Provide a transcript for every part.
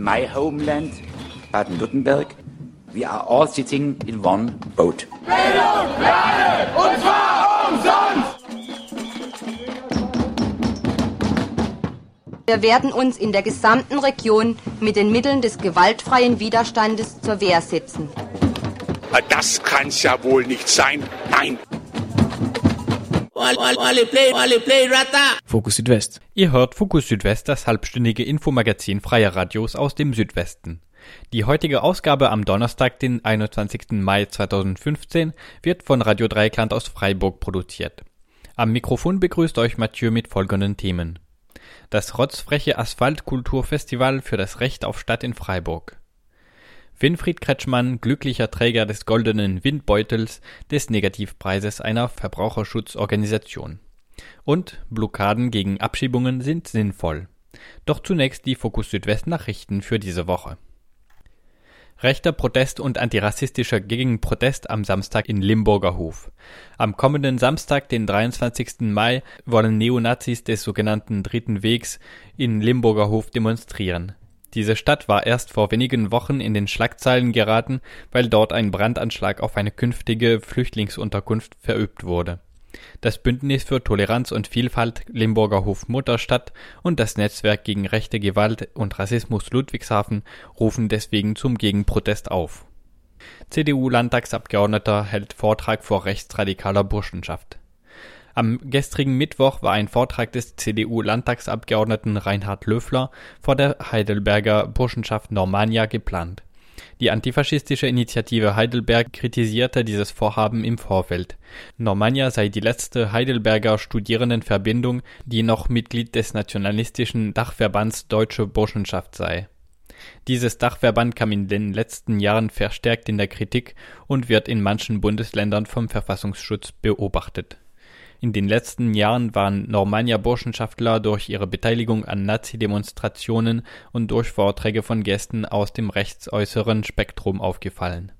my homeland, Baden-Württemberg, we are all sitting in one boat. Bildung für alle, und zwar umsonst! Wir werden uns in der gesamten Region mit den Mitteln des gewaltfreien Widerstandes zur Wehr setzen. Das kann's ja wohl nicht sein. Nein! Fokus Südwest. Ihr hört Fokus Südwest, das halbstündige Infomagazin freier Radios aus dem Südwesten. Die heutige Ausgabe am Donnerstag, den 21. Mai 2015, wird von Radio Dreieckland aus Freiburg produziert. Am Mikrofon begrüßt euch Mathieu mit folgenden Themen. Das rotzfreche Asphaltkulturfestival für das Recht auf Stadt in Freiburg. Winfried Kretschmann, glücklicher Träger des goldenen Windbeutels des Negativpreises einer Verbraucherschutzorganisation. Und Blockaden gegen Abschiebungen sind sinnvoll. Doch zunächst die Fokus Südwest Nachrichten für diese Woche. Rechter Protest und antirassistischer Gegenprotest am Samstag in Limburger Hof. Am kommenden Samstag, den 23. Mai, wollen Neonazis des sogenannten Dritten Wegs in Limburger Hof demonstrieren. Diese Stadt war erst vor wenigen Wochen in den Schlagzeilen geraten, weil dort ein Brandanschlag auf eine künftige Flüchtlingsunterkunft verübt wurde. Das Bündnis für Toleranz und Vielfalt Limburger Hof Mutterstadt und das Netzwerk gegen rechte Gewalt und Rassismus Ludwigshafen rufen deswegen zum Gegenprotest auf. CDU-Landtagsabgeordneter hält Vortrag vor rechtsradikaler Burschenschaft. Am gestrigen Mittwoch war ein Vortrag des CDU-Landtagsabgeordneten Reinhard Löffler vor der Heidelberger Burschenschaft Normannia geplant. Die antifaschistische Initiative Heidelberg kritisierte dieses Vorhaben im Vorfeld. Normannia sei die letzte Heidelberger Studierendenverbindung, die noch Mitglied des nationalistischen Dachverbands Deutsche Burschenschaft sei. Dieses Dachverband kam in den letzten Jahren verstärkt in der Kritik und wird in manchen Bundesländern vom Verfassungsschutz beobachtet. In den letzten Jahren waren Normannia-Burschenschaftler durch ihre Beteiligung an Nazi-Demonstrationen und durch Vorträge von Gästen aus dem rechtsäußeren Spektrum aufgefallen.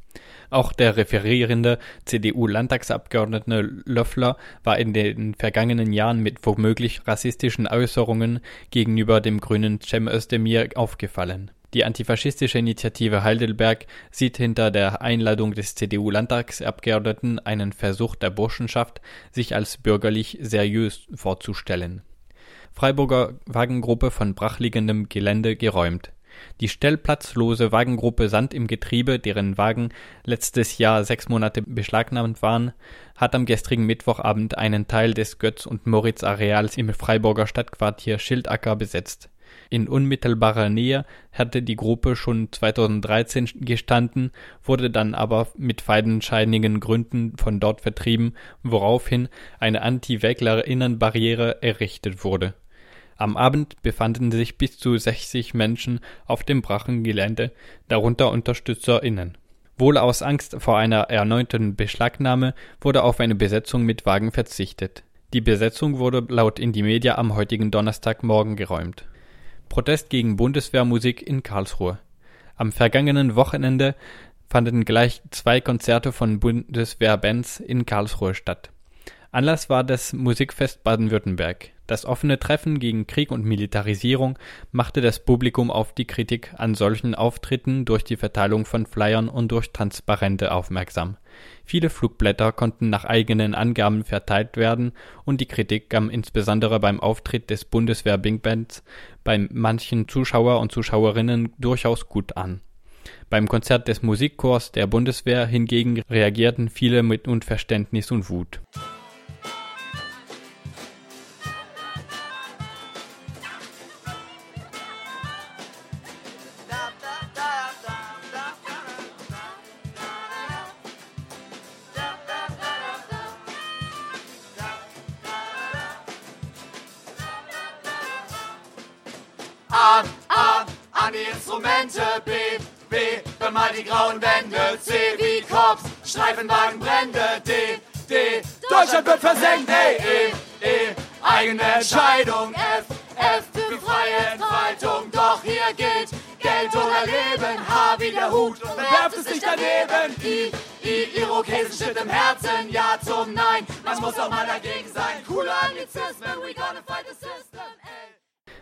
Auch der referierende CDU-Landtagsabgeordnete Löffler war in den vergangenen Jahren mit womöglich rassistischen Äußerungen gegenüber dem grünen Cem Özdemir aufgefallen. Die antifaschistische Initiative Heidelberg sieht hinter der Einladung des CDU-Landtagsabgeordneten einen Versuch der Burschenschaft, sich als bürgerlich seriös vorzustellen. Freiburger Wagengruppe von brachliegendem Gelände geräumt. Die stellplatzlose Wagengruppe Sand im Getriebe, deren Wagen letztes Jahr 6 Monate beschlagnahmt waren, hat am gestrigen Mittwochabend einen Teil des Götz-und-Moritz-Areals im Freiburger Stadtquartier Schildacker besetzt. In unmittelbarer Nähe hatte die Gruppe schon 2013 gestanden, wurde dann aber mit fadenscheinigen Gründen von dort vertrieben, woraufhin eine Anti-Wäglerinnenbarriere errichtet wurde. Am Abend befanden sich bis zu 60 Menschen auf dem Brachengelände, darunter UnterstützerInnen. Wohl aus Angst vor einer erneuten Beschlagnahme wurde auf eine Besetzung mit Wagen verzichtet. Die Besetzung wurde laut Indymedia am heutigen Donnerstagmorgen geräumt. Protest gegen Bundeswehrmusik in Karlsruhe. Am vergangenen Wochenende fanden gleich 2 Konzerte von Bundeswehrbands in Karlsruhe statt. Anlass war das Musikfest Baden-Württemberg. Das offene Treffen gegen Krieg und Militarisierung machte das Publikum auf die Kritik an solchen Auftritten durch die Verteilung von Flyern und durch Transparente aufmerksam. Viele Flugblätter konnten nach eigenen Angaben verteilt werden und die Kritik kam insbesondere beim Auftritt des Bundeswehr-Big-Bands bei manchen Zuschauer und Zuschauerinnen durchaus gut an. Beim Konzert des Musikchors der Bundeswehr hingegen reagierten viele mit Unverständnis und Wut. An die Instrumente, B, bemal die grauen Wände, C, wie Korps, Streifenwagen, Brände, D, Deutschland wird versenkt, eigene Entscheidung, F, für freie Entfaltung, doch hier gilt Geld oder Leben, H wie der Hut und werft es nicht daneben, I, Irokesen steht im Herzen, Ja zum Nein, man muss auch mal dagegen sein, coole Anglizismen, we gonna fight the system,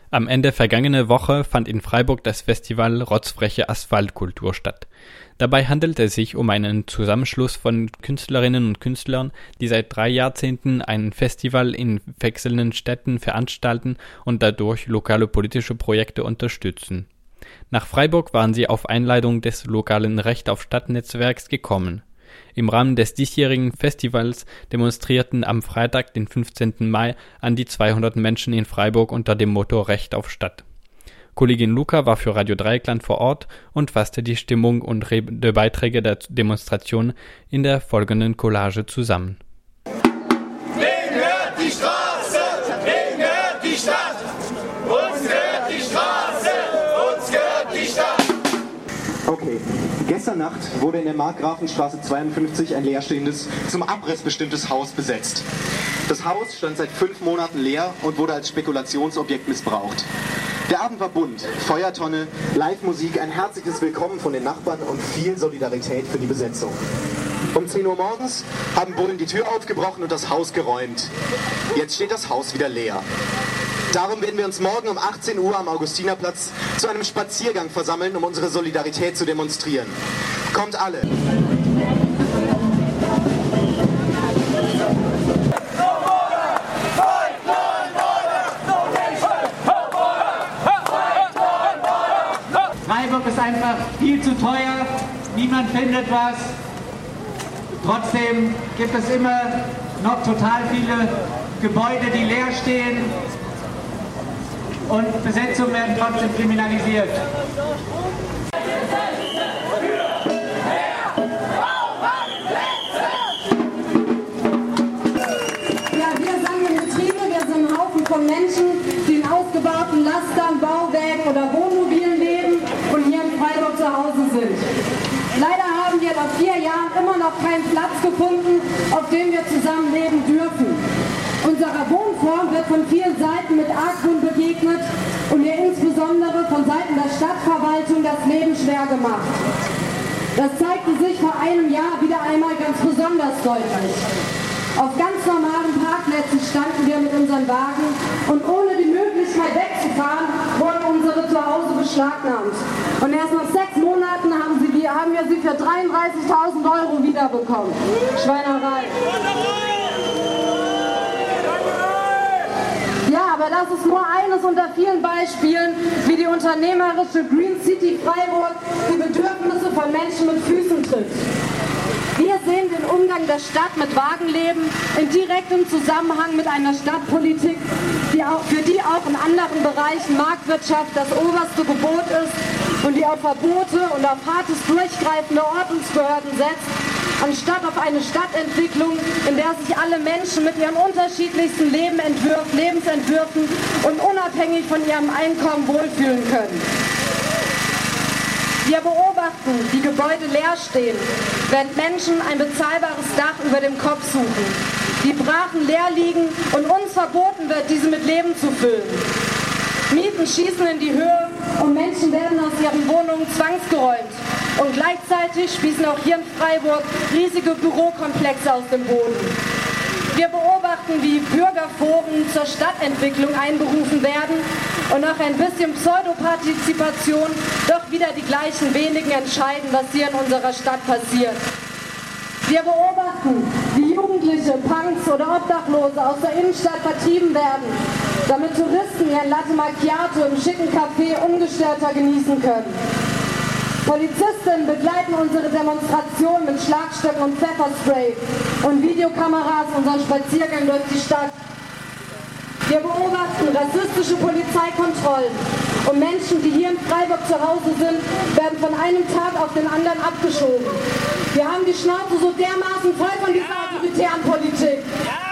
Am Ende vergangene Woche fand in Freiburg das Festival Rotzfreche Asphaltkultur statt. Dabei handelt es sich um einen Zusammenschluss von Künstlerinnen und Künstlern, die seit 3 Jahrzehnten ein Festival in wechselnden Städten veranstalten und dadurch lokale politische Projekte unterstützen. Nach Freiburg waren sie auf Einladung des lokalen Recht auf Stadt-Netzwerks gekommen. Im Rahmen des diesjährigen Festivals demonstrierten am Freitag, den 15. Mai, an die 200 Menschen in Freiburg unter dem Motto Recht auf Stadt. Kollegin Luca war für Radio Dreieckland vor Ort und fasste die Stimmung und die Beiträge der Demonstration in der folgenden Collage zusammen. Wem gehört die Straße? Wem gehört die Stadt? Uns gehört die Straße, uns gehört die Stadt. Okay, gestern Nacht wurde in der Markgrafenstraße 52 ein leerstehendes, zum Abriss bestimmtes Haus besetzt. Das Haus stand seit 5 Monaten leer und wurde als Spekulationsobjekt missbraucht. Der Abend war bunt, Feuertonne, Live-Musik, ein herzliches Willkommen von den Nachbarn und viel Solidarität für die Besetzung. Um 10 Uhr morgens haben Bullen die Tür aufgebrochen und das Haus geräumt. Jetzt steht das Haus wieder leer. Darum werden wir uns morgen um 18 Uhr am Augustinerplatz zu einem Spaziergang versammeln, um unsere Solidarität zu demonstrieren. Kommt alle! Freiburg ist einfach viel zu teuer, niemand findet was. Trotzdem gibt es immer noch total viele Gebäude, die leer stehen und Besetzungen werden trotzdem kriminalisiert. Ja, wir sammeln Betriebe, wir sind ein Haufen von Menschen, die in ausgebauten Lastern, Bauwerken oder Wohnmobilen leben und hier in Freiburg zu Hause sind. Leider haben wir nach 4 Jahren immer noch keinen Platz gefunden, auf dem wir zusammenleben dürfen. Unserer Wohnform wird von vielen Seiten mit Argwohn begegnet und ihr insbesondere von Seiten der Stadtverwaltung das Leben schwer gemacht. Das zeigte sich vor einem Jahr wieder einmal ganz besonders deutlich. Auf ganz normalen Parkplätzen standen wir mit unseren Wagen und ohne die Möglichkeit wegzufahren, wurden unsere Zuhause beschlagnahmt. Und erst nach 6 Monaten haben wir sie für 33.000 € wiederbekommen. Schweinerei. Ja, aber das ist nur eines unter vielen Beispielen, wie die unternehmerische Green City Freiburg die Bedürfnisse von Menschen mit Füßen trifft. Wir sehen den Umgang der Stadt mit Wagenleben in direktem Zusammenhang mit einer Stadtpolitik, für die auch in anderen Bereichen Marktwirtschaft das oberste Gebot ist und die auf Verbote und auf hartes Durchgreifen der Ordnungsbehörden setzt, anstatt auf eine Stadtentwicklung, in der sich alle Menschen mit ihren unterschiedlichsten Lebensentwürfen und unabhängig von ihrem Einkommen wohlfühlen können. Wir beobachten, wie Gebäude leer stehen, während Menschen ein bezahlbares Dach über dem Kopf suchen, die Brachen leer liegen und uns verboten wird, diese mit Leben zu füllen. Mieten schießen in die Höhe und Menschen werden aus ihren Wohnungen zwangsgeräumt. Und gleichzeitig spießen auch hier in Freiburg riesige Bürokomplexe aus dem Boden. Wir beobachten, wie Bürgerforen zur Stadtentwicklung einberufen werden und nach ein bisschen Pseudopartizipation doch wieder die gleichen wenigen entscheiden, was hier in unserer Stadt passiert. Wir beobachten, wie Jugendliche, Punks oder Obdachlose aus der Innenstadt vertrieben werden, damit Touristen ihren Latte Macchiato im schicken Café ungestörter genießen können. Polizistinnen begleiten unsere Demonstration mit Schlagstöcken und Pfefferspray und Videokameras unseren Spaziergang durch die Stadt. Wir beobachten rassistische Polizeikontrollen und Menschen, die hier in Freiburg zu Hause sind, werden von einem Tag auf den anderen abgeschoben. Wir haben die Schnauze so dermaßen voll von dieser autoritären Politik.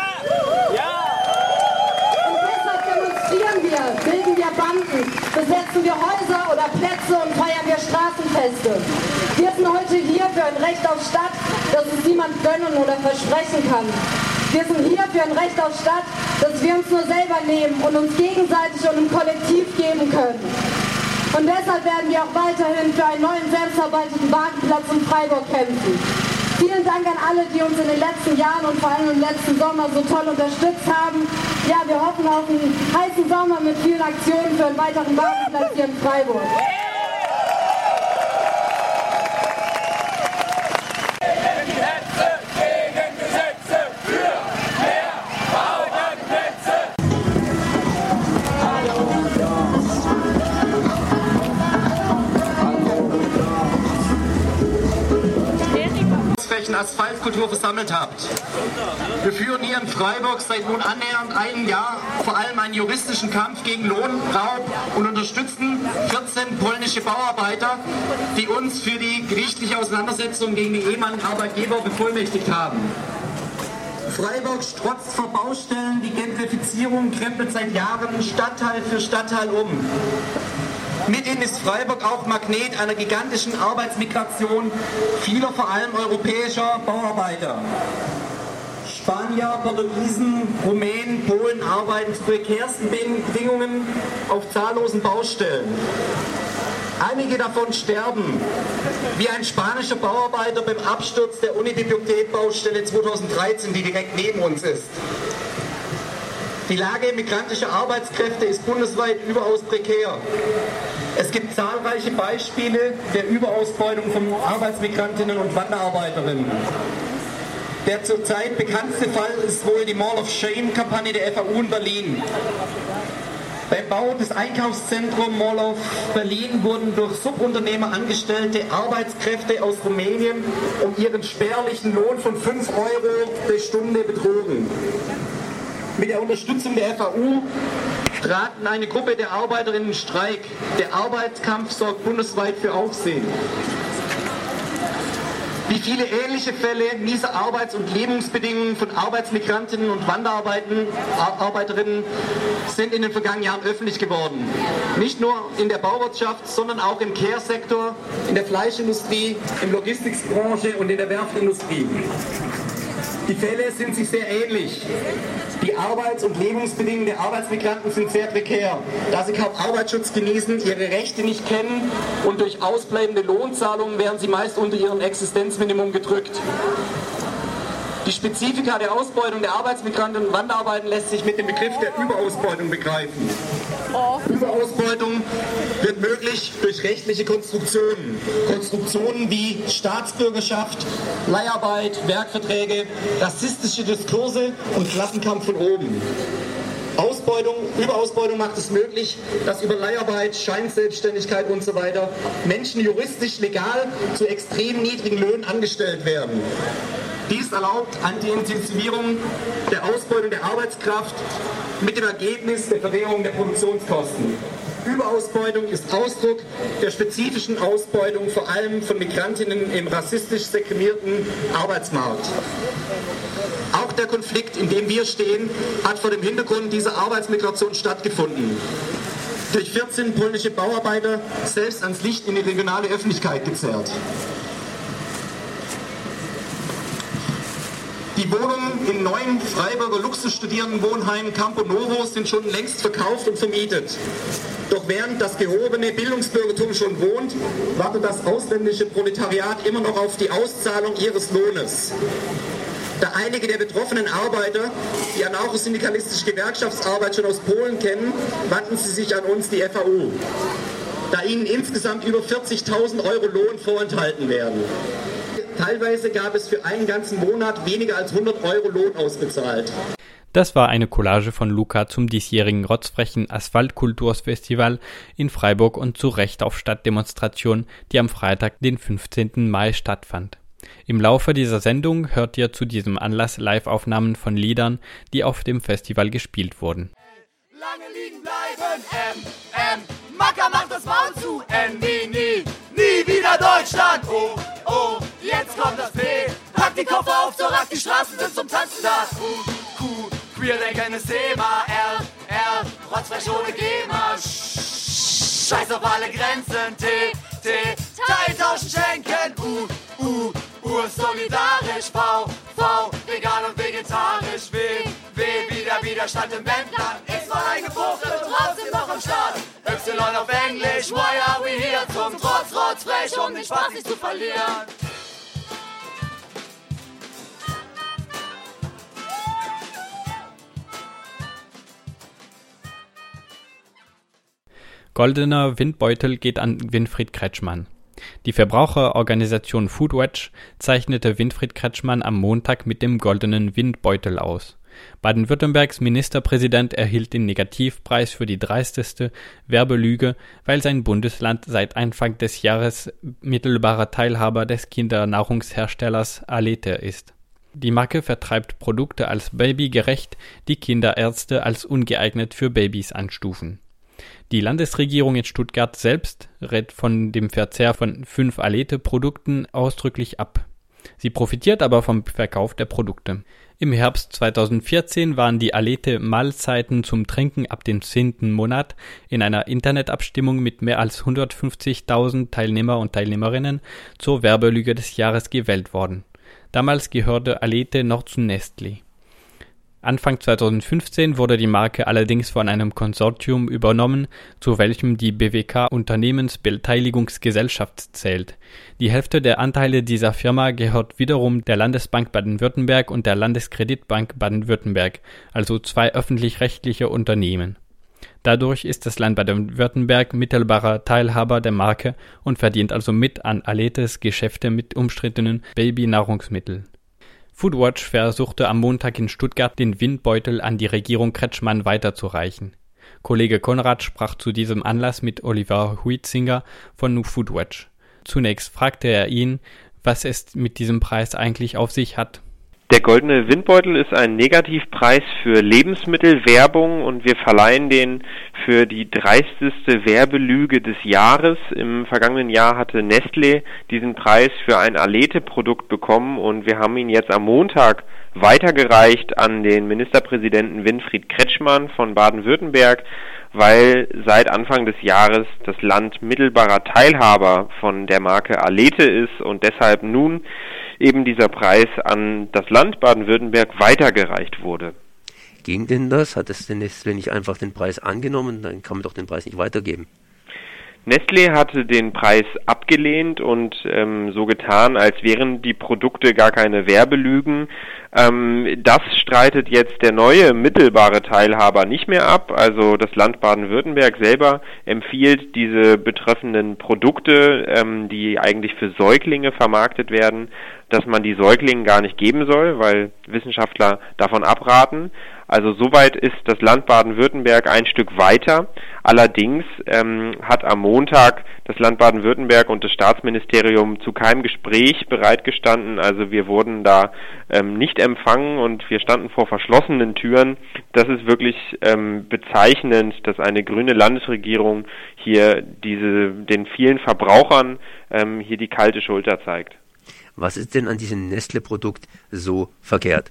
Und deshalb demonstrieren wir, bilden wir Banden, besetzen wir Häuser oder Plätze und feiern wir Straßenfeste. Wir sind heute hier für ein Recht auf Stadt, das uns niemand gönnen oder versprechen kann. Wir sind hier für ein Recht auf Stadt, das wir uns nur selber nehmen und uns gegenseitig und im Kollektiv geben können. Und deshalb werden wir auch weiterhin für einen neuen selbstverwalteten Wagenplatz in Freiburg kämpfen. Vielen Vielen Dank an alle, die uns in den letzten Jahren und vor allem im letzten Sommer so toll unterstützt haben. Ja, wir hoffen auf einen heißen Sommer mit vielen Aktionen für einen weiteren Wagenplatz hier in Freiburg. Asphaltkultur versammelt habt. Wir führen hier in Freiburg seit nun annähernd einem Jahr vor allem einen juristischen Kampf gegen Lohnraub und unterstützen 14 polnische Bauarbeiter, die uns für die gerichtliche Auseinandersetzung gegen die ehemaligen Arbeitgeber bevollmächtigt haben. Freiburg strotzt vor Baustellen, die Gentrifizierung krempelt seit Jahren Stadtteil für Stadtteil um. Mithin ist Freiburg auch Magnet einer gigantischen Arbeitsmigration vieler, vor allem europäischer Bauarbeiter. Spanier, Portugiesen, Rumänen, Polen arbeiten zu prekärsten Bedingungen auf zahllosen Baustellen. Einige davon sterben, wie ein spanischer Bauarbeiter beim Absturz der Unibibliothek-Baustelle 2013, die direkt neben uns ist. Die Lage migrantischer Arbeitskräfte ist bundesweit überaus prekär. Es gibt zahlreiche Beispiele der Überausbeutung von Arbeitsmigrantinnen und Wanderarbeiterinnen. Der zurzeit bekannteste Fall ist wohl die Mall of Shame-Kampagne der FAU in Berlin. Beim Bau des Einkaufszentrums Mall of Berlin wurden durch Subunternehmer angestellte Arbeitskräfte aus Rumänien um ihren spärlichen Lohn von 5 Euro pro Stunde betrogen. Mit der Unterstützung der FAU traten eine Gruppe der Arbeiterinnen in Streik. Der Arbeitskampf sorgt bundesweit für Aufsehen. Wie viele ähnliche Fälle mieser Arbeits- und Lebensbedingungen von Arbeitsmigrantinnen und Wanderarbeiterinnen sind in den vergangenen Jahren öffentlich geworden. Nicht nur in der Bauwirtschaft, sondern auch im Care-Sektor, in der Fleischindustrie, in der Logistikbranche und in der Werftindustrie. Die Fälle sind sich sehr ähnlich. Die Arbeits- und Lebensbedingungen der Arbeitsmigranten sind sehr prekär, da sie kaum Arbeitsschutz genießen, ihre Rechte nicht kennen und durch ausbleibende Lohnzahlungen werden sie meist unter ihrem Existenzminimum gedrückt. Die Spezifika der Ausbeutung der Arbeitsmigranten und Wanderarbeiter lässt sich mit dem Begriff der Überausbeutung begreifen. Überausbeutung wird möglich durch rechtliche Konstruktionen. Konstruktionen wie Staatsbürgerschaft, Leiharbeit, Werkverträge, rassistische Diskurse und Klassenkampf von oben. Überausbeutung macht es möglich, dass über Leiharbeit, Scheinselbstständigkeit und so weiter Menschen juristisch legal zu extrem niedrigen Löhnen angestellt werden. Dies erlaubt die Intensivierung der Ausbeutung der Arbeitskraft mit dem Ergebnis der Verringerung der Produktionskosten. Überausbeutung ist Ausdruck der spezifischen Ausbeutung vor allem von Migrantinnen im rassistisch segregierten Arbeitsmarkt. Auch der Konflikt, in dem wir stehen, hat vor dem Hintergrund dieser Arbeitsmigration stattgefunden. Durch 14 polnische Bauarbeiter selbst ans Licht in die regionale Öffentlichkeit gezerrt. Die Wohnungen in neuen Freiburger Luxusstudierendenwohnheimen Campo Novo sind schon längst verkauft und vermietet. Doch während das gehobene Bildungsbürgertum schon wohnt, wartet das ausländische Proletariat immer noch auf die Auszahlung ihres Lohnes. Da einige der betroffenen Arbeiter die anarchosyndikalistische Gewerkschaftsarbeit schon aus Polen kennen, wandten sie sich an uns, die FAU, da ihnen insgesamt über 40.000 Euro Lohn vorenthalten werden. Teilweise gab es für einen ganzen Monat weniger als 100 Euro Lohn ausbezahlt. Das war eine Collage von Luca zum diesjährigen rotzfrechen Asphaltkulturfestival in Freiburg und zu Recht auf Stadtdemonstration, die am Freitag, den 15. Mai stattfand. Im Laufe dieser Sendung hört ihr zu diesem Anlass Live-Aufnahmen von Liedern, die auf dem Festival gespielt wurden. Lange liegen bleiben, Macker macht das Maul zu, nie wieder Deutschland, oh, jetzt kommt das P, pack die Koffer auf, so rack, die Straßen sind zum Tanzen da, Queerdenken ist Thema, R, rotzfrech ohne GEMA, scheiß auf alle Grenzen, T, Teiltauschen schenken, solidarisch, V, vegan und vegetarisch, W, wieder Widerstand im Wendland, X war eingebuchtet und trotzdem noch am Start, Y auf Englisch, why are we here, zum Trotz, rotzfrech, um den Spaß nicht zu verlieren. Goldener Windbeutel geht an Winfried Kretschmann. Die Verbraucherorganisation Foodwatch zeichnete Winfried Kretschmann am Montag mit dem Goldenen Windbeutel aus. Baden-Württembergs Ministerpräsident erhielt den Negativpreis für die dreisteste Werbelüge, weil sein Bundesland seit Anfang des Jahres mittelbarer Teilhaber des Kindernahrungsherstellers Alete ist. Die Marke vertreibt Produkte als babygerecht, die Kinderärzte als ungeeignet für Babys einstufen. Die Landesregierung in Stuttgart selbst rät von dem Verzehr von 5 Alete-Produkten ausdrücklich ab. Sie profitiert aber vom Verkauf der Produkte. Im Herbst 2014 waren die Alete-Mahlzeiten zum Trinken ab dem 10. Monat in einer Internetabstimmung mit mehr als 150.000 Teilnehmer und Teilnehmerinnen zur Werbelüge des Jahres gewählt worden. Damals gehörte Alete noch zu Nestlé. Anfang 2015 wurde die Marke allerdings von einem Konsortium übernommen, zu welchem die BWK Unternehmensbeteiligungsgesellschaft zählt. Die Hälfte der Anteile dieser Firma gehört wiederum der Landesbank Baden-Württemberg und der Landeskreditbank Baden-Württemberg, also 2 öffentlich-rechtliche Unternehmen. Dadurch ist das Land Baden-Württemberg mittelbarer Teilhaber der Marke und verdient also mit an Aletes Geschäfte mit umstrittenen Babynahrungsmitteln. Foodwatch versuchte am Montag in Stuttgart, den Windbeutel an die Regierung Kretschmann weiterzureichen. Kollege Konrad sprach zu diesem Anlass mit Oliver Huitzinger von Foodwatch. Zunächst fragte er ihn, was es mit diesem Preis eigentlich auf sich hat. Der Goldene Windbeutel ist ein Negativpreis für Lebensmittelwerbung und wir verleihen den für die dreisteste Werbelüge des Jahres. Im vergangenen Jahr hatte Nestlé diesen Preis für ein Alete-Produkt bekommen und wir haben ihn jetzt am Montag weitergereicht an den Ministerpräsidenten Winfried Kretschmann von Baden-Württemberg, weil seit Anfang des Jahres das Land mittelbarer Teilhaber von der Marke Alete ist und deshalb nun eben dieser Preis an das Land Baden-Württemberg weitergereicht wurde. Ging denn das? Hat es denn Nestlé nicht einfach den Preis angenommen? Dann kann man doch den Preis nicht weitergeben. Nestlé hatte den Preis abgelehnt und so getan, als wären die Produkte gar keine Werbelügen. Das streitet jetzt der neue mittelbare Teilhaber nicht mehr ab. Also das Land Baden-Württemberg selber empfiehlt diese betreffenden Produkte, die eigentlich für Säuglinge vermarktet werden, dass man die Säuglingen gar nicht geben soll, weil Wissenschaftler davon abraten. Also soweit ist das Land Baden-Württemberg ein Stück weiter. Allerdings hat am Montag das Land Baden-Württemberg und das Staatsministerium zu keinem Gespräch bereitgestanden. Also wir wurden da nicht empfangen und wir standen vor verschlossenen Türen. Das ist wirklich bezeichnend, dass eine grüne Landesregierung hier den vielen Verbrauchern hier die kalte Schulter zeigt. Was ist denn an diesem Nestlé-Produkt so verkehrt?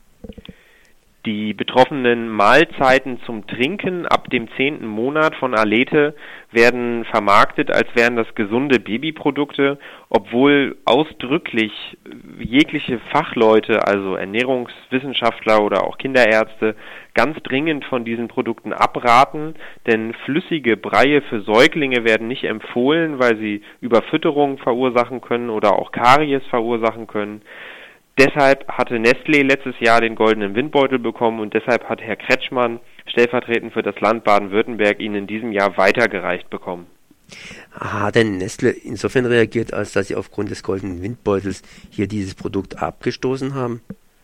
Die betroffenen Mahlzeiten zum Trinken ab dem 10. Monat von Alete werden vermarktet, als wären das gesunde Babyprodukte, obwohl ausdrücklich jegliche Fachleute, also Ernährungswissenschaftler oder auch Kinderärzte, ganz dringend von diesen Produkten abraten, denn flüssige Breie für Säuglinge werden nicht empfohlen, weil sie Überfütterung verursachen können oder auch Karies verursachen können. Deshalb hatte Nestlé letztes Jahr den Goldenen Windbeutel bekommen und deshalb hat Herr Kretschmann stellvertretend für das Land Baden-Württemberg ihn in diesem Jahr weitergereicht bekommen. Hat denn Nestlé insofern reagiert, als dass sie aufgrund des Goldenen Windbeutels hier dieses Produkt abgestoßen haben?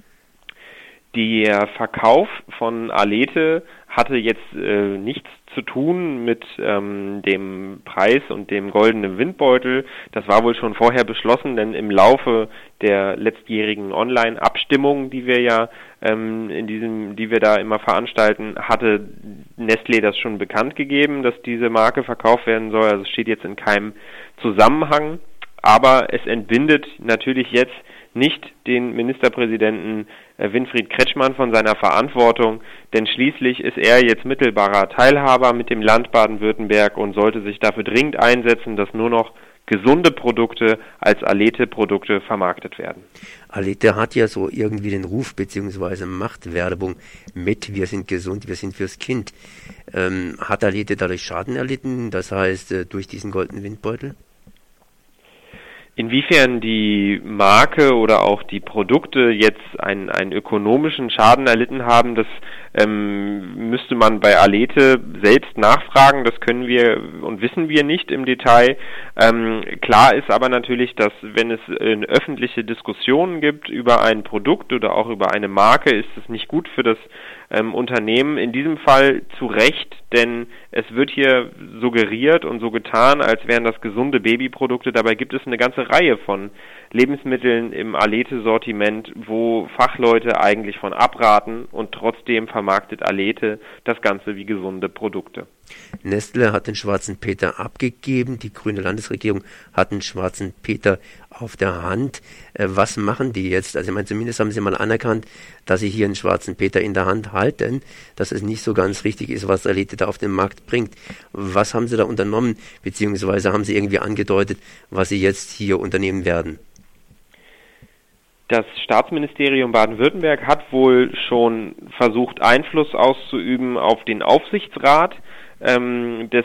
Der Verkauf von Alete hatte jetzt nichts zu tun mit dem Preis und dem Goldenen Windbeutel. Das war wohl schon vorher beschlossen, denn im Laufe der letztjährigen Online-Abstimmung, die wir ja die wir da immer veranstalten, hatte Nestlé das schon bekannt gegeben, dass diese Marke verkauft werden soll. Also es steht jetzt in keinem Zusammenhang, aber es entbindet natürlich jetzt nicht den Ministerpräsidenten Winfried Kretschmann von seiner Verantwortung, denn schließlich ist er jetzt mittelbarer Teilhaber mit dem Land Baden-Württemberg und sollte sich dafür dringend einsetzen, dass nur noch gesunde Produkte als Alete-Produkte vermarktet werden. Alete hat ja so irgendwie den Ruf bzw. macht Werbung mit wir sind gesund, wir sind fürs Kind. Hat Alete dadurch Schaden erlitten, das heißt durch diesen Goldenen Windbeutel? Inwiefern die Marke oder auch die Produkte jetzt einen ökonomischen Schaden erlitten haben, das müsste man bei Alete selbst nachfragen. Das können wir und wissen wir nicht im Detail. Klar ist aber natürlich, dass wenn es öffentliche Diskussionen gibt über ein Produkt oder auch über eine Marke, ist es nicht gut für das Unternehmen. In diesem Fall zu Recht, denn es wird hier suggeriert und so getan, als wären das gesunde Babyprodukte. Dabei gibt es eine ganze Reihe von Lebensmitteln im Alete-Sortiment, wo Fachleute eigentlich von abraten, und trotzdem vermarktet Alete das Ganze wie gesunde Produkte. Nestle hat den schwarzen Peter abgegeben, die grüne Landesregierung hat den schwarzen Peter auf der Hand. Was machen die jetzt? Also ich meine, zumindest haben sie mal anerkannt, dass sie hier einen schwarzen Peter in der Hand halten, dass es nicht so ganz richtig ist, was Alete da auf den Markt bringt. Was haben sie da unternommen, beziehungsweise haben sie irgendwie angedeutet, was sie jetzt hier unternehmen werden? Das Staatsministerium Baden-Württemberg hat wohl schon versucht, Einfluss auszuüben auf den Aufsichtsrat des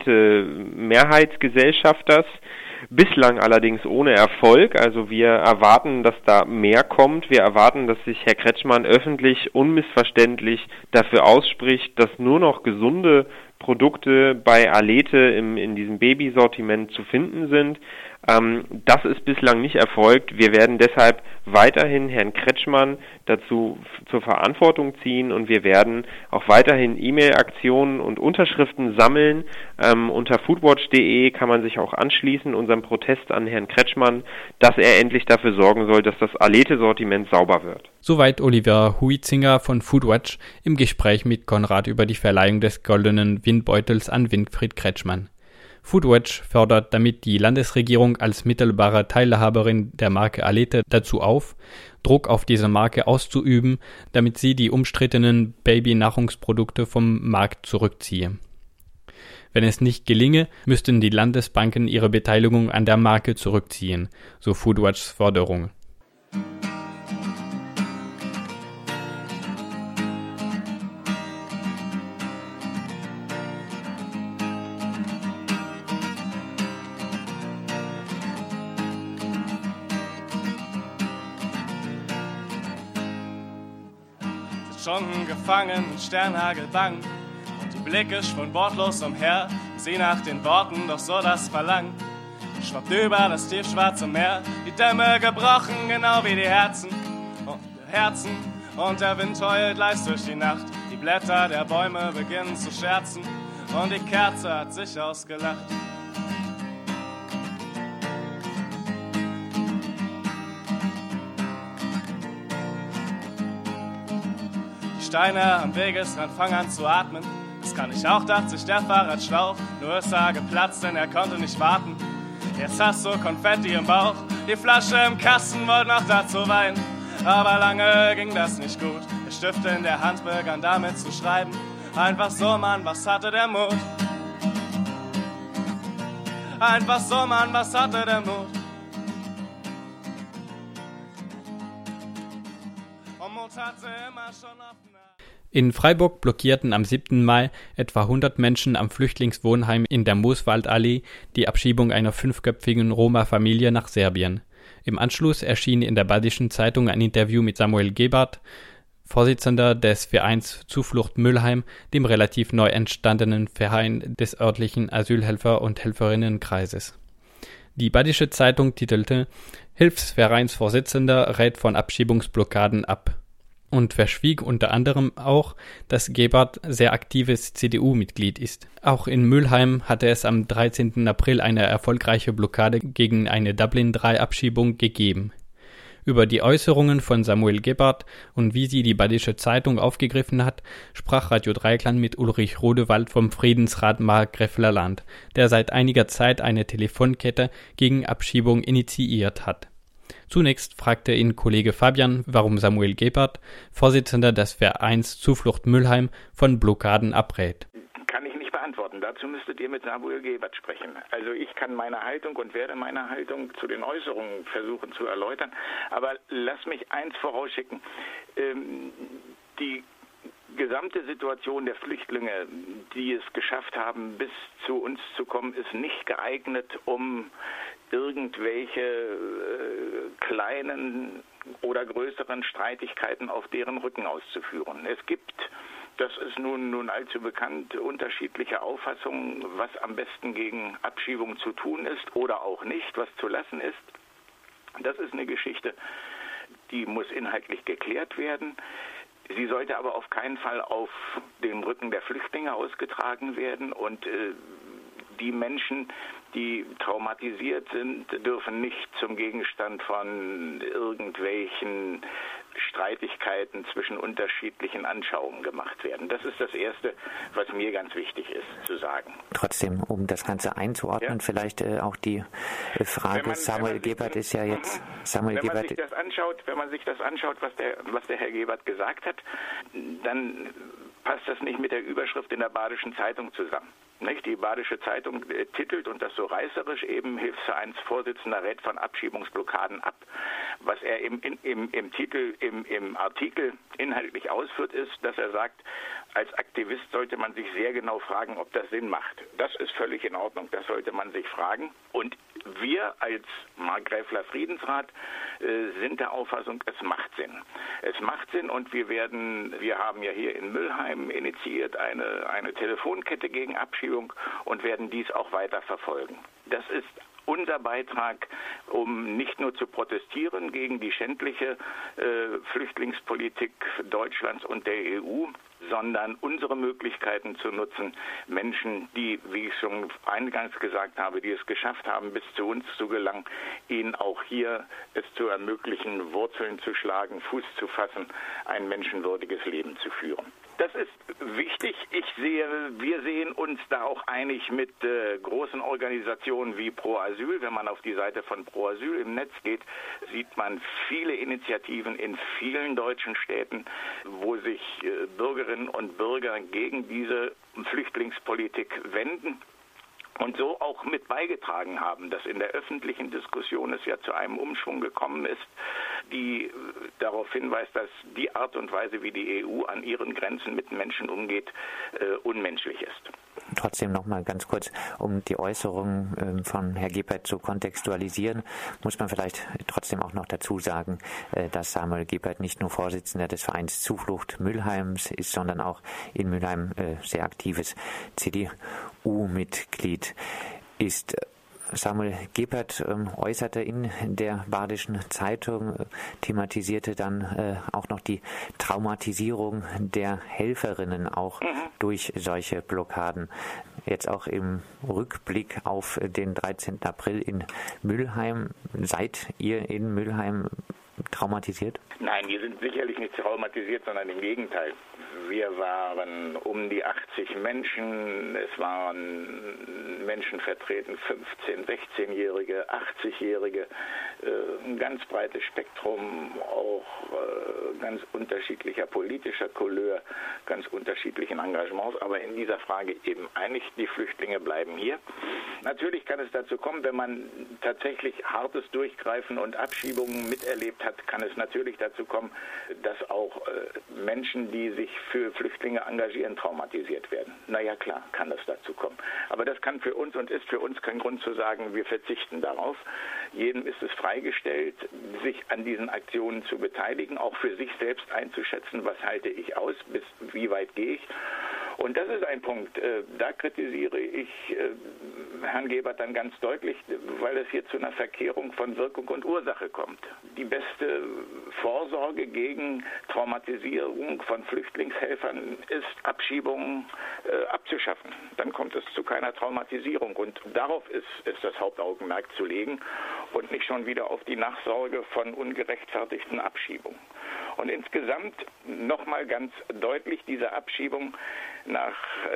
Alete-Mehrheitsgesellschafters, bislang allerdings ohne Erfolg. Also wir erwarten, dass da mehr kommt. Wir erwarten, dass sich Herr Kretschmann öffentlich unmissverständlich dafür ausspricht, dass nur noch gesunde Produkte bei Alete in diesem Babysortiment zu finden sind. Das ist bislang nicht erfolgt. Wir werden deshalb weiterhin Herrn Kretschmann dazu zur Verantwortung ziehen, und wir werden auch weiterhin E-Mail-Aktionen und Unterschriften sammeln. Unter foodwatch.de kann man sich auch anschließen, unserem Protest an Herrn Kretschmann, dass er endlich dafür sorgen soll, dass das Alete-Sortiment sauber wird. Soweit Oliver Huizinger von Foodwatch im Gespräch mit Konrad über die Verleihung des Goldenen Windbeutels an Winfried Kretschmann. Foodwatch fordert damit die Landesregierung als mittelbare Teilhaberin der Marke Alete dazu auf, Druck auf diese Marke auszuüben, damit sie die umstrittenen Babynahrungsprodukte vom Markt zurückziehe. Wenn es nicht gelinge, müssten die Landesbanken ihre Beteiligung an der Marke zurückziehen, so Foodwatchs Forderung. Schon gefangen, Sternhagel bang, und die Blicke schwimmen wortlos umher, sie nach den Worten, doch so das Verlangen schwappt über das tiefschwarze Meer, die Dämme gebrochen, genau wie die Herzen, und der Wind heult leis durch die Nacht, die Blätter der Bäume beginnen zu scherzen, und die Kerze hat sich ausgelacht. Steine am Wegesrand fangen an zu atmen. Das kann ich auch, dachte sich der Fahrradschlauch. Nur ist er geplatzt, denn er konnte nicht warten. Jetzt hast du Konfetti im Bauch. Die Flasche im Kasten wollte noch dazu weinen. Aber lange ging das nicht gut. Der Stift in der Hand begann damit zu schreiben. Einfach so, Mann, was hatte der Mut? Einfach so, Mann, was hatte der Mut? Und Mut hatte immer schon auf. In Freiburg blockierten am 7. Mai etwa 100 Menschen am Flüchtlingswohnheim in der Mooswaldallee die Abschiebung einer 5-köpfigen Roma-Familie nach Serbien. Im Anschluss erschien in der Badischen Zeitung ein Interview mit Samuel Gebhardt, Vorsitzender des Vereins Zuflucht Mülheim, dem relativ neu entstandenen Verein des örtlichen Asylhelfer- und Helferinnenkreises. Die Badische Zeitung titelte: Hilfsvereinsvorsitzender rät von Abschiebungsblockaden ab und verschwieg unter anderem auch, dass Gebhardt sehr aktives CDU-Mitglied ist. Auch in Mülheim hatte es am 13. April eine erfolgreiche Blockade gegen eine Dublin-III-Abschiebung gegeben. Über die Äußerungen von Samuel Gebhardt und wie sie die Badische Zeitung aufgegriffen hat, sprach Radio Dreieckland mit Ulrich Rodewald vom Friedensrat Markgräflerland, der seit einiger Zeit eine Telefonkette gegen Abschiebung initiiert hat. Zunächst fragte ihn Kollege Fabian, warum Samuel Gebhardt, Vorsitzender des Vereins Zuflucht Mülheim, von Blockaden abrät. Kann ich nicht beantworten. Dazu müsstet ihr mit Samuel Gebhardt sprechen. Also ich kann meine Haltung und werde meine Haltung zu den Äußerungen versuchen zu erläutern. Aber lass mich eins vorausschicken. Die gesamte Situation der Flüchtlinge, die es geschafft haben, bis zu uns zu kommen, ist nicht geeignet, um irgendwelche kleinen oder größeren Streitigkeiten auf deren Rücken auszuführen. Es gibt, das ist nun allzu bekannt, unterschiedliche Auffassungen, was am besten gegen Abschiebung zu tun ist oder auch nicht, was zu lassen ist. Das ist eine Geschichte, die muss inhaltlich geklärt werden. Sie sollte aber auf keinen Fall auf dem Rücken der Flüchtlinge ausgetragen werden und die Menschen, die traumatisiert sind, dürfen nicht zum Gegenstand von irgendwelchen Streitigkeiten zwischen unterschiedlichen Anschauungen gemacht werden. Das ist das Erste, was mir ganz wichtig ist zu sagen. Trotzdem, um das Ganze einzuordnen, vielleicht auch die Frage, Samuel Gebert ist ja jetzt... Wenn man sich das anschaut, was der Herr Gebert gesagt hat, dann passt das nicht mit der Überschrift in der Badischen Zeitung zusammen. Nicht? Die Badische Zeitung titelt, und das so reißerisch eben, Hilfsvereinsvorsitzender rät von Abschiebungsblockaden ab. Was er im Artikel inhaltlich ausführt, ist, dass er sagt, als Aktivist sollte man sich sehr genau fragen, ob das Sinn macht. Das ist völlig in Ordnung, das sollte man sich fragen. Und wir als Markgräfler Friedensrat sind der Auffassung, es macht Sinn. Es macht Sinn, und wir haben ja hier in Mülheim initiiert eine Telefonkette gegen Abschiebung und werden dies auch weiter verfolgen. Das ist unser Beitrag, um nicht nur zu protestieren gegen die schändliche Flüchtlingspolitik Deutschlands und der EU, sondern unsere Möglichkeiten zu nutzen, Menschen, die, wie ich schon eingangs gesagt habe, die es geschafft haben, bis zu uns zu gelangen, ihnen auch hier es zu ermöglichen, Wurzeln zu schlagen, Fuß zu fassen, ein menschenwürdiges Leben zu führen. Das ist wichtig. Wir sehen uns da auch einig mit großen Organisationen wie Pro Asyl. Wenn man auf die Seite von Pro Asyl im Netz geht, sieht man viele Initiativen in vielen deutschen Städten, wo sich Bürgerinnen und Bürger gegen diese Flüchtlingspolitik wenden und so auch mit beigetragen haben, dass in der öffentlichen Diskussion es ja zu einem Umschwung gekommen ist, die darauf hinweist, dass die Art und Weise, wie die EU an ihren Grenzen mit Menschen umgeht, unmenschlich ist. Trotzdem noch mal ganz kurz, um die Äußerungen von Herrn Gebert zu kontextualisieren, muss man vielleicht trotzdem auch noch dazu sagen, dass Samuel Gebert nicht nur Vorsitzender des Vereins Zuflucht Mülheims ist, sondern auch in Mülheim sehr aktives CDU-Mitglied ist. Samuel Gebert äußerte in der Badischen Zeitung, thematisierte dann auch noch die Traumatisierung der Helferinnen auch durch solche Blockaden. Jetzt auch im Rückblick auf den 13. April in Mülheim. Seid ihr in Mülheim traumatisiert? Nein, wir sind sicherlich nicht traumatisiert, sondern im Gegenteil. Wir waren um die 80 Menschen, es waren Menschen vertreten, 15-, 16-Jährige, 80-Jährige, ein ganz breites Spektrum, auch ganz unterschiedlicher politischer Couleur, ganz unterschiedlichen Engagements, aber in dieser Frage eben einig, die Flüchtlinge bleiben hier. Natürlich kann es dazu kommen, wenn man tatsächlich hartes Durchgreifen und Abschiebungen miterlebt hat, kann es natürlich dazu kommen, dass auch Menschen, die sich für Flüchtlinge engagieren, traumatisiert werden. Naja, klar, kann es dazu kommen. Aber das kann für uns und ist für uns kein Grund zu sagen, wir verzichten darauf. Jedem ist es freigestellt, sich an diesen Aktionen zu beteiligen, auch für sich selbst einzuschätzen, was halte ich aus, bis wie weit gehe ich. Und das ist ein Punkt, da kritisiere ich Herrn Gebert dann ganz deutlich, weil es hier zu einer Verkehrung von Wirkung und Ursache kommt. Die beste Vorsorge gegen Traumatisierung von Flüchtlingshelfern ist, Abschiebungen abzuschaffen. Dann kommt es zu keiner Traumatisierung und darauf ist das Hauptaugenmerk zu legen und nicht schon wieder auf die Nachsorge von ungerechtfertigten Abschiebungen. Und insgesamt nochmal ganz deutlich, diese Abschiebungen nach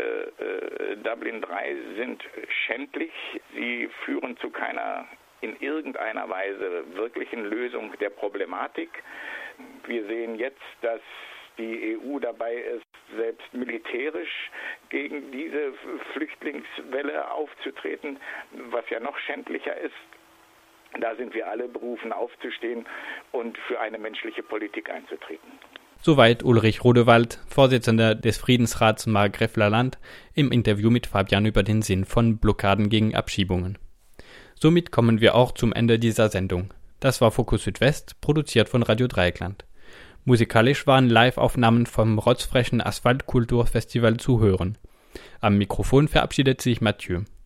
Dublin III sind schändlich. Sie führen zu keiner in irgendeiner Weise wirklichen Lösung der Problematik. Wir sehen jetzt, dass die EU dabei ist, selbst militärisch gegen diese Flüchtlingswelle aufzutreten, was ja noch schändlicher ist. Da sind wir alle berufen, aufzustehen und für eine menschliche Politik einzutreten. Soweit Ulrich Rodewald, Vorsitzender des Friedensrats Markgräfler Land, im Interview mit Fabian über den Sinn von Blockaden gegen Abschiebungen. Somit kommen wir auch zum Ende dieser Sendung. Das war Fokus Südwest, produziert von Radio Dreieckland. Musikalisch waren Live-Aufnahmen vom rotzfrechen Asphaltkulturfestival zu hören. Am Mikrofon verabschiedet sich Mathieu.